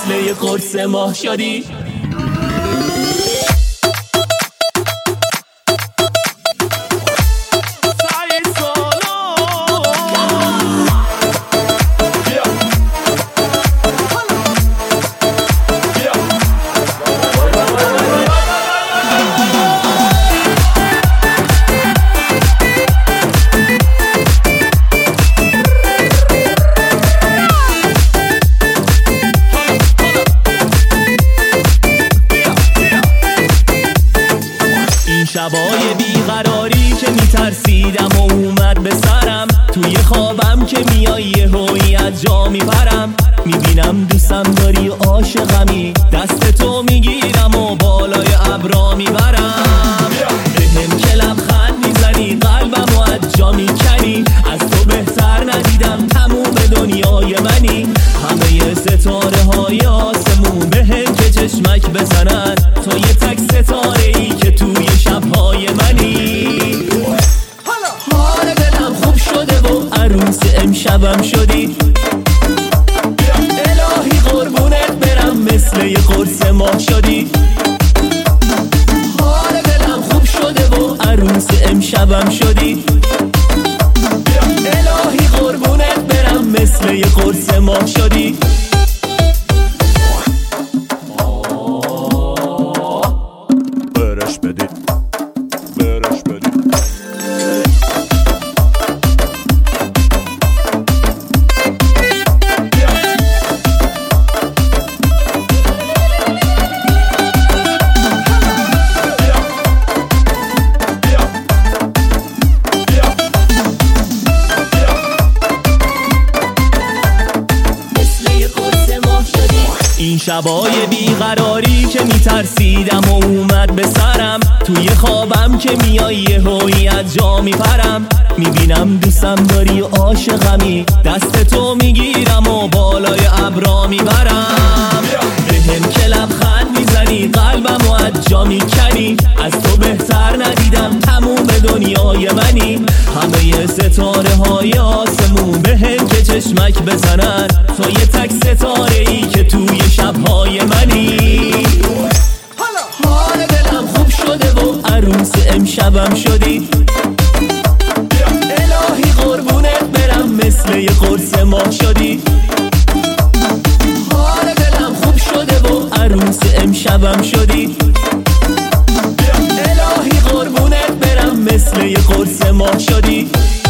مثل یه قرص ماه شدی. شبای بیقراری که میترسیدم و اومد به سرم، توی خوابم که میای یهویی از جا میپرم، میبینم دوستم داری و عاشقمی، دست تو میگیرم و بالای ابرا میبرم، بهم که لبخند میزنی قلبم و از جا میکنی، از تو بهتر ندیدم تموم دنیای منی، همه ستاره های آسمون بهم که چشمک بزنن، تو یه تک ستاره ای که توی شبهای منی. حال دلم خوب شده و عروس امشبم شدی، الهی قربونت برم مثل یه قرص ماه شدی. حال دلم خوب شده و عروس امشبم شدی، الهی قربونت برم مثل یه قرص ماه شدی. این شبای بیقراری که میترسیدم و اومد به سرم، توی خوابم که میای یهویی از جا میپرم، میبینم دوستم داری و عاشقمی، دست تو میگیرم و بالای ابرا میبرم، بهم که لبخند میزنی قلبم و از جا میکنی، از تو بهتر ندیدم تموم دنیای منی، همه ستاره های آسمون بهم که چشمک بزنن، تو یه تک ستاره ای که توی شبهای منی. حال دلم خوب شده و عروس امشبم شدی، الهی قربونت برم مثل یه قرص ماه شدی. حال دلم خوب شده و عروس امشبم شدی، الهی قربونت برم مثل یه قرص ماه شدی.